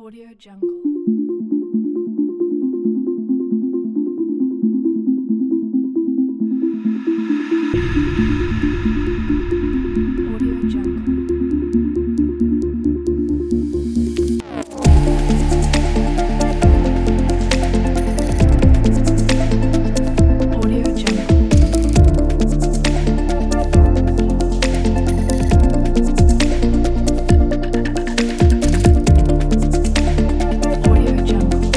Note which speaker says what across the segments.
Speaker 1: Audio Jungle. Audio Jungle. Audio Jungle. Audio Jungle.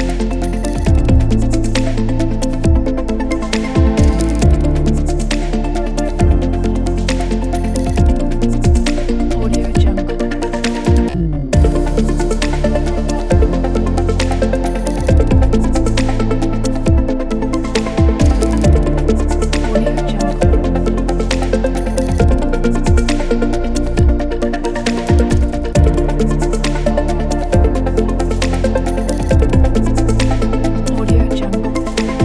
Speaker 1: Audio Jungle. Audio Jungle. Audio Jungle.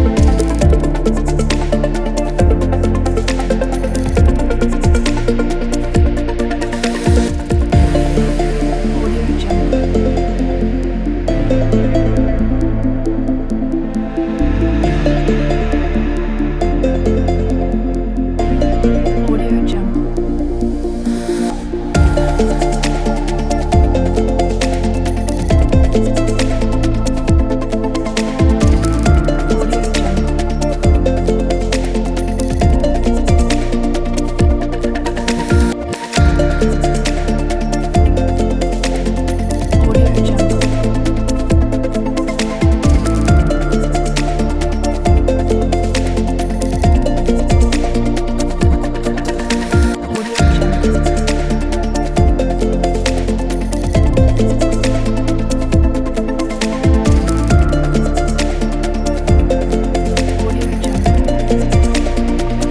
Speaker 1: Audio Jungle. Audio Jungle. Audio Jungle. Audio Jungle. Audio Jungle. Audio Jungle.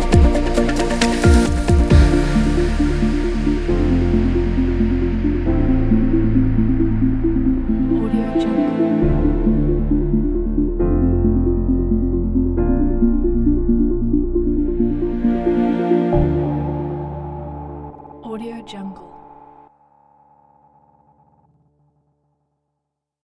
Speaker 1: Audio Jungle. Audio Jungle.